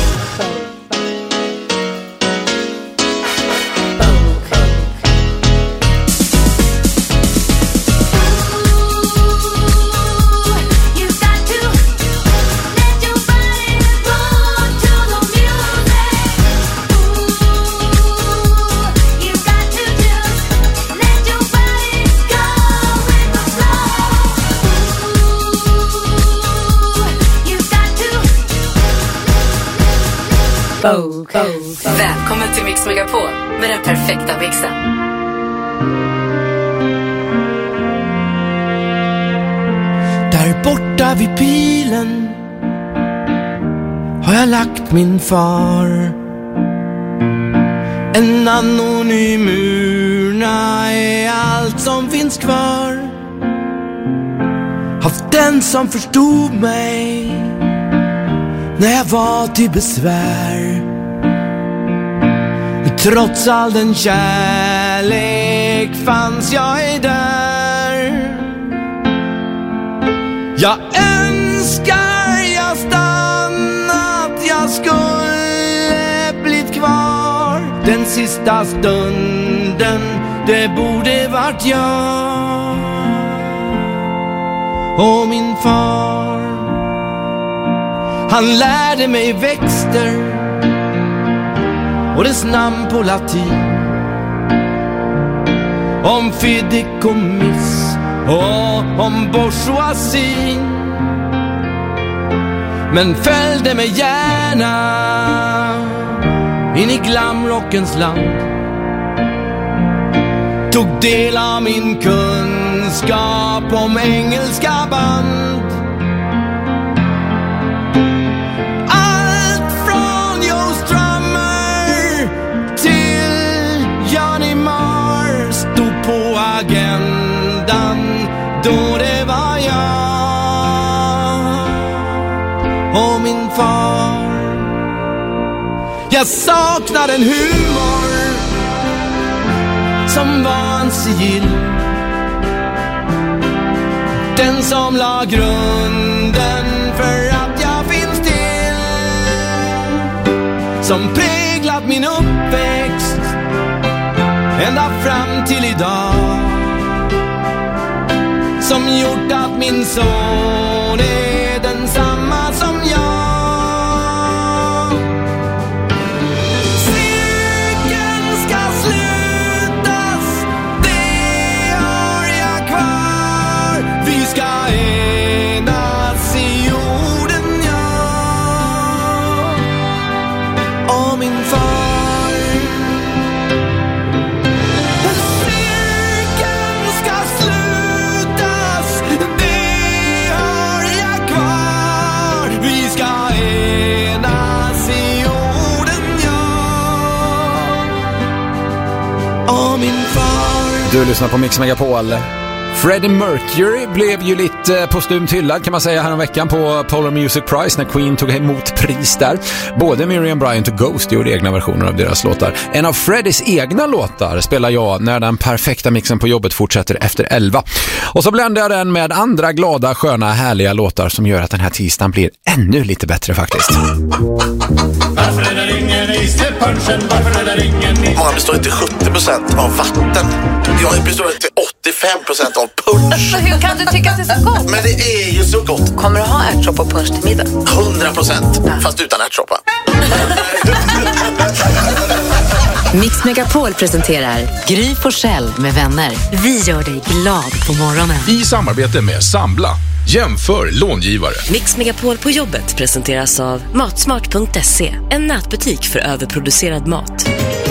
You got to let your body move to the music. You got to just let your body go with the flow. You got to. Välkommen till Mix Megapol med den perfekta mixen. Där borta vid pilen har jag lagt min far. En anonym urna är allt som finns kvar. Haft den som förstod mig när jag var till besvär. Trots all den kärlek fanns jag är där. Jag önskar jag stannat, jag skulle blivit kvar. Den sista stunden, det borde varit jag och min far. Han lärde mig växter och dess namn på latin. Om fideikommiss och om bourgeoisie, men följde mig gärna in i glamrockens land. Tog del av min kunskap om engelska band. Allt från Joe Strummer till Johnny Marr stod på agendan då det var jag och min far. Jag saknar en humor som var en sigill, den som la grunden för att jag finns till, som präglat min uppväxt ända fram till idag, som gjort att min son är densamma som jag. Du lyssnar på Mix Megapol. Freddie Mercury blev ju lite postumt hyllad kan man säga här om veckan på Polar Music Prize när Queen tog emot pris där. Både Miriam Bryant och Ghost gjorde egna versioner av deras låtar. En av Freddies egna låtar spelar jag när den perfekta mixen på jobbet fortsätter efter 11. Och så bländar jag den med andra glada, sköna, härliga låtar som gör att den här tisdagen blir ännu lite bättre faktiskt. Varför är det ingen is till punchen? Varför är det ingen is? Man består inte 70% av vatten. Jag består till 85% av punch. Hur kan du tycka att det är så gott? Men det är ju så gott. Kommer du ha ärtsoppa och punch till middag? 100%, fast utan ärtsoppa. Mix Megapol presenterar Gry Forssell med vänner. Vi gör dig glad på morgonen. I samarbete med Sambla. Jämför långivare. Mix Megapol på jobbet presenteras av Matsmart.se, en nätbutik för överproducerad mat.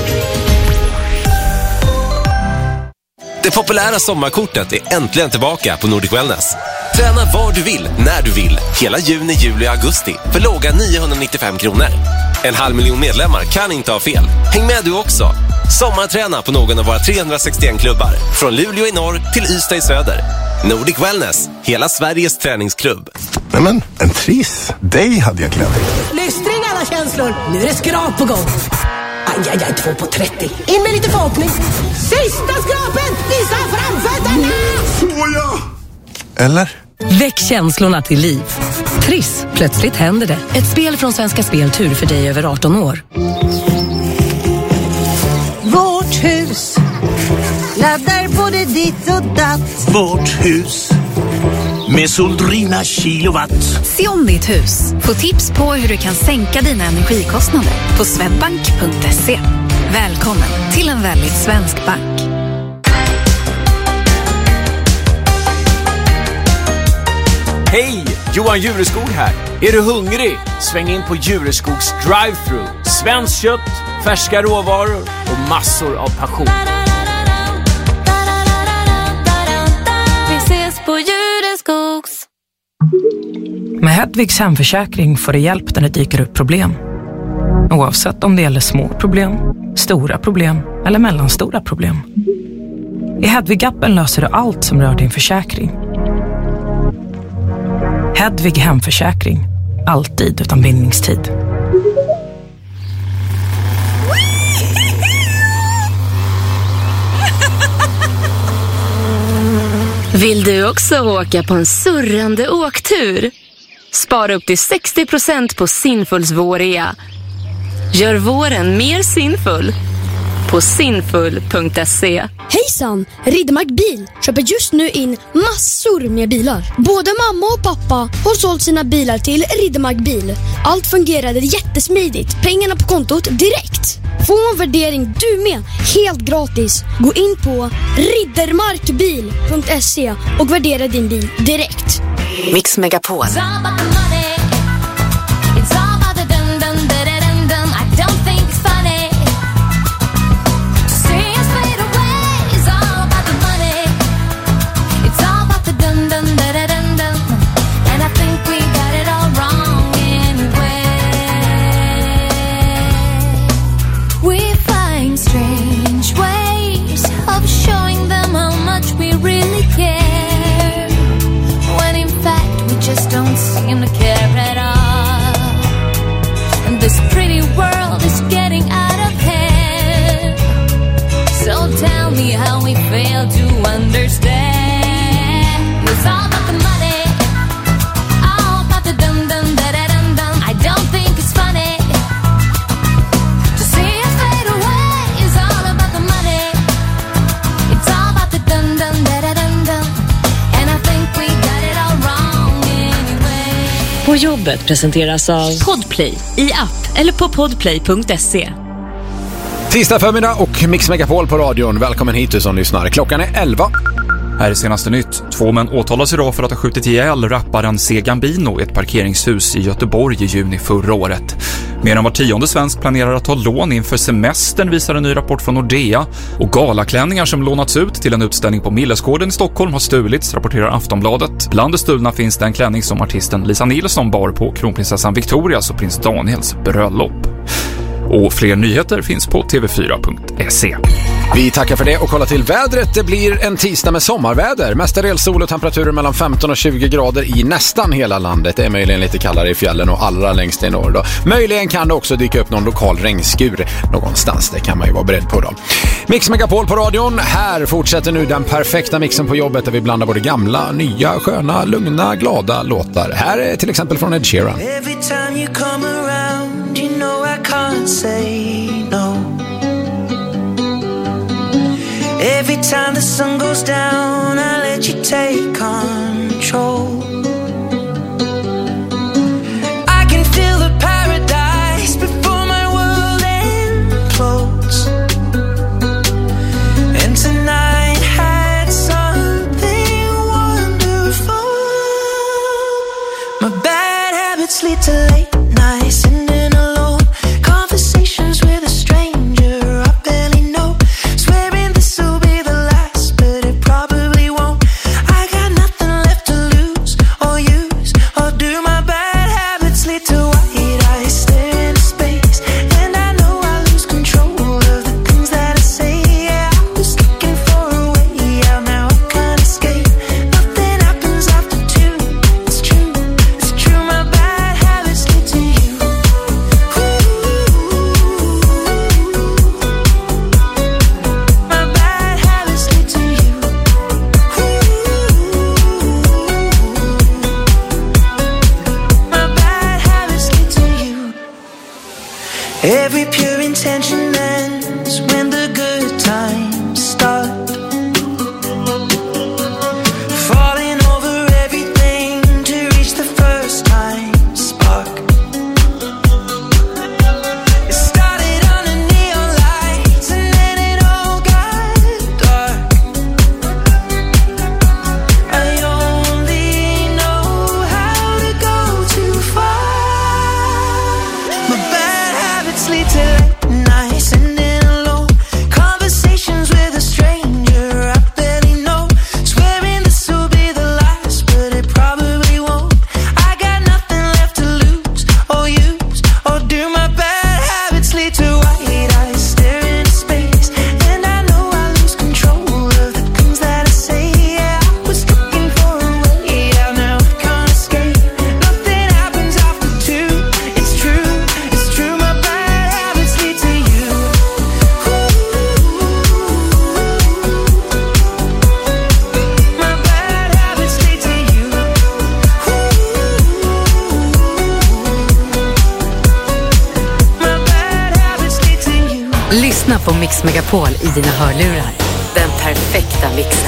Det populära sommarkortet är äntligen tillbaka på Nordic Wellness. Träna var du vill, när du vill. Hela juni, juli och augusti för låga 995 kronor. 500 000 medlemmar kan inte ha fel. Häng med du också. Sommarträna på någon av våra 361 klubbar. Från Luleå i norr till Ystad i söder. Nordic Wellness, hela Sveriges träningsklubb. Men en triss, dig hade jag klätt. Lystring alla känslor, nu är det skrap på gång. Aj, 2 på 30. In med lite förhoppning. Sista skrapen, visa framfötterna! Såja! Eller? Väck känslorna till liv. Triss, plötsligt händer det. Ett spel från Svenska Spel Tur för dig över 18 år. Vårt hus laddar både ditt och datt. Vårt hus med Soldrina kilowatt. Se om ditt hus. Få tips på hur du kan sänka dina energikostnader på swedbank.se. Välkommen till en väldigt svensk bank. Hej! Johan Jureskog här. Är du hungrig? Sväng in på Jureskogs drive-thru. Svenskt kött, färska råvaror och massor av passion. Vi ses på Jureskogs. Med Hedvigs hemförsäkring får du hjälp när det dyker upp problem. Oavsett om det gäller små problem, stora problem eller mellanstora problem. I Hedvig-appen löser du allt som rör din försäkring. Hedvig hemförsäkring. Alltid utan bindningstid. Vill du också åka på en surrande åktur? Spara upp till 60% på Sinfuls vårrea. Gör våren mer sinfull på sinfull.se. Hejsan! Riddermark Bil köper just nu in massor med bilar. Både mamma och pappa har sålt sina bilar till Riddermark Bil. Allt fungerade jättesmidigt. Pengarna på kontot direkt. Få en värdering du med, helt gratis. Gå in på riddermarkbil.se och värdera din bil direkt. Mix Megapol. Just don't seem to care at all. And this pretty world is getting out of hand. So tell me how we fail to understand. It's all about the money, all about the dum dum da da dum dum. I don't think it's funny to see us fade away. It's all about the money, it's all about the dum dum da da dum dum. And I think we got it all wrong. På jobbet presenteras av Podplay i app eller på podplay.se. Tisdag förmiddag och Mix Megapol på radion. Välkommen hit du som lyssnar. Klockan är 11. Här är senaste nytt. 2 män åtalas idag för att ha skjutit ihjäl rapparen C. Gambino i ett parkeringshus i Göteborg i juni förra året. Mer än var 10:e svensk planerar att ta lån inför semestern, visar en ny rapport från Nordea. Och galaklänningar som lånats ut till en utställning på Millesgården i Stockholm har stulits, rapporterar Aftonbladet. Bland det stulna finns det en klänning som artisten Lisa Nilsson bar på kronprinsessan Victorias och prins Daniels bröllop. Och fler nyheter finns på tv4.se. Vi tackar för det och kollar till vädret. Det blir en tisdag med sommarväder. Mestadels sol och temperaturer mellan 15 och 20 grader i nästan hela landet. Det är möjligen lite kallare i fjällen och allra längst i norr då. Möjligen kan det också dyka upp någon lokal regnskur någonstans. Det kan man ju vara beredd på då. Mix Megapol på radion. Här fortsätter nu den perfekta mixen på jobbet där vi blandar både gamla, nya, sköna, lugna, glada låtar. Här är till exempel från Ed Sheeran. Every time you come around, you know I can't say no. Every time the sun goes down, I let you take control. I can feel the paradise before my world implodes. And tonight had something wonderful. My bad habits lead to late nights, sitting alone, conversations with a stranger I barely know. Swearing this will be the last, but it probably won't. I got nothing left to lose or use or do. My bad habits lead to white eyes stare into space, and I know I lose control of the things that I say. Yeah, I was looking for a way out, now I can't escape. Nothing happens after 2. It's true, it's true. My bad habits lead to you. My bad habits lead to you. My bad habits lead to you. Every pure intention ends when the good times start. Falling over everything to reach the first time spark. It started under neon lights and then it all got dark. I only know how to go too far. My bad habits lead to late nights, sitting alone, conversations with a stranger I barely know. Swearing this will be the last, but it probably won't. I got nothing left to lose or use or do. My bad habits lead to white eyes stare into space, and I know I lose control of the things that I say. Yeah, I was looking for a way out, now I can't escape. Nothing happens after 2. It's true, it's true. My bad habits lead to you. My bad habits lead to you. My bad habits lead to you. Lyssna på Mix Megapol i dina hörlurar. Den perfekta mixen.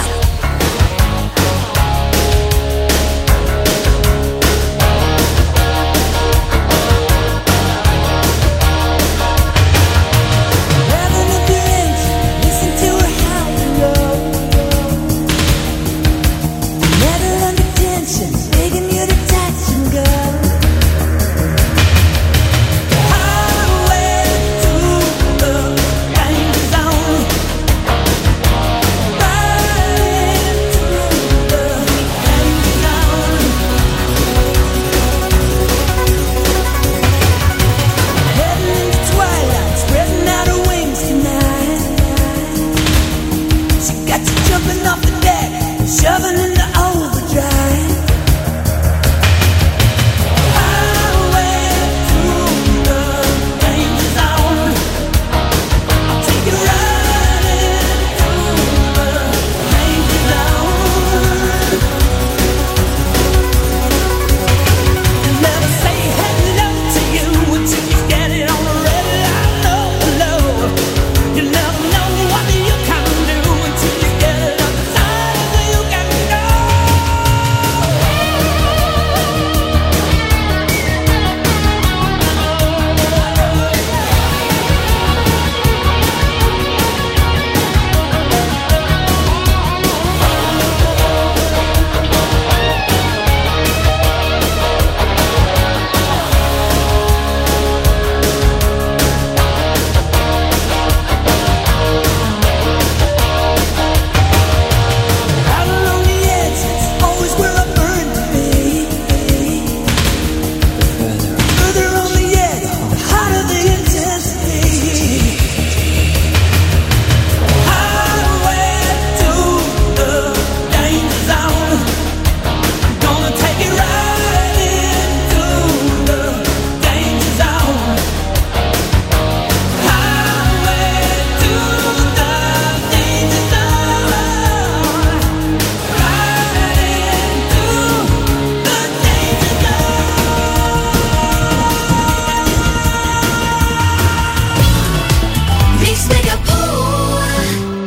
got you jumping off the deck, shoving into overdrive. Highway through the danger zone. I'll take you riding through the danger zone. Never say hello to you until you get it on the red line. Low. You never know what you can do until you get it on the side so you can go. Out along the edge, it's always where I burn to be. Further on the edge, the hotter the intensity. Highway to the danger zone. I'm gonna take it right into the danger zone. Highway to the danger zone. Right into the danger zone. Mix Megapol.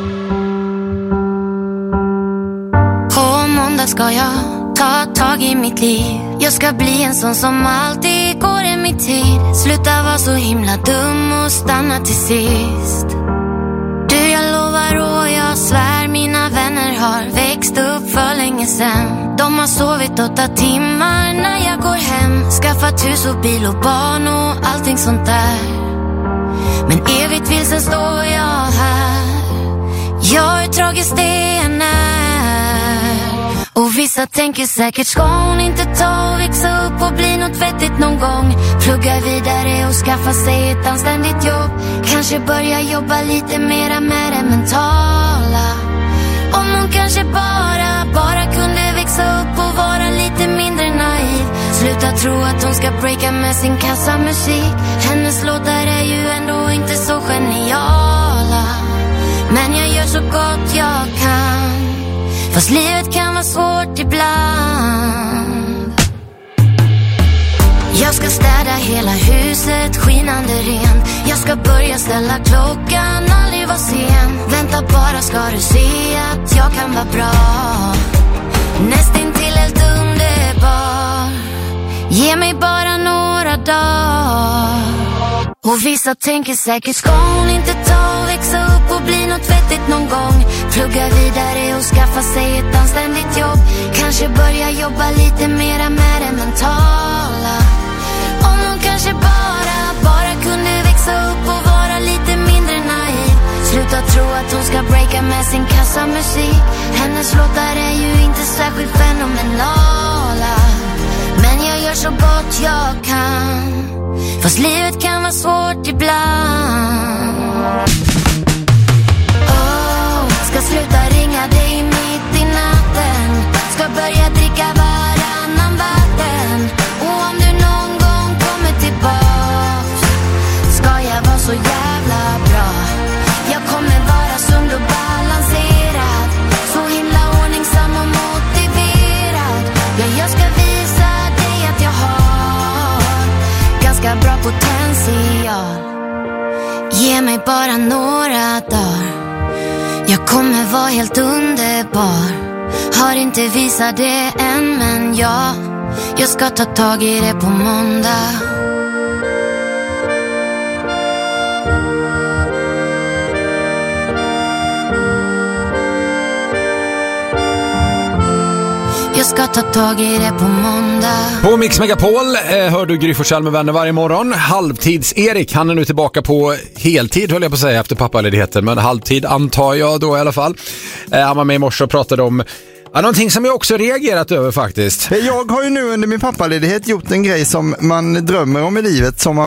På måndag ska jag ta tag i mitt liv. Jag ska bli en sån som alltid går i mitt tid. Sluta vara så himla dum och stanna till sist. Du, jag lovar och jag svär, mina vänner har växt upp för länge sen. De har sovit 8 timmar när jag går hem. Skaffat hus och bil och barn och allting sånt där. Men evigt vilsen står jag här. Jag är tragiskt det än är. Och vissa tänker säkert, ska hon inte ta och växa upp och bli något vettigt någon gång? Plugga vidare och skaffa sig ett anständigt jobb. Kanske börja jobba lite mera med det mentala. Om hon kanske bara kunde växa upp och vara lite mindre naiv. Sluta tro att hon ska breaka med sin kassamusik. Hennes låtar är ju ändå inte så geniala. Men jag gör så gott jag kan. Fast livet kan vara svårt ibland. Jag ska städa hela huset, skinande rent. Jag ska börja ställa klockan, aldrig vara sen. Vänta bara ska du se att jag kan vara bra. Nästintill helt underbar. Ge mig bara några dagar. Och vissa tänker säkert, ska hon inte ta och växa upp och bli något vettigt någon gång? Plugga vidare och skaffa sig ett anständigt jobb. Kanske börja jobba lite mera med det mentala. Om hon kanske bara kunde växa upp och vara lite mindre naiv. Sluta tro att hon ska breaka med sin kassamusik. Hennes låtar är ju inte särskilt fenomenala. Men jag gör så gott jag kan. Fast livet kan vara svårt ibland. Ska sluta ringa dig mitt i natten. Ska börja dricka varannan vatten. Och om du någon gång kommer tillbaks, ska jag vara så jävla bra. Jag kommer vara sund och balanserad. Så himla ordningsam och motiverad. Ja, jag ska visa dig att jag har ganska bra potential. Ge mig bara några dagar. Jag kommer vara helt underbar. Har inte visat det än, men jag ska ta tag i det på måndag. Jag ska ta tag i det på måndag. På Mix Megapol hör du Gry Forssell med vänner varje morgon. Halvtids-Erik, han är nu tillbaka på heltid, höll jag på att säga, efter pappaledigheten. Men halvtid antar jag då i alla fall. Han var med i morse och pratade om någonting som jag också reagerat över faktiskt. Jag har ju nu under min pappaledighet gjort en grej som man drömmer om i livet, som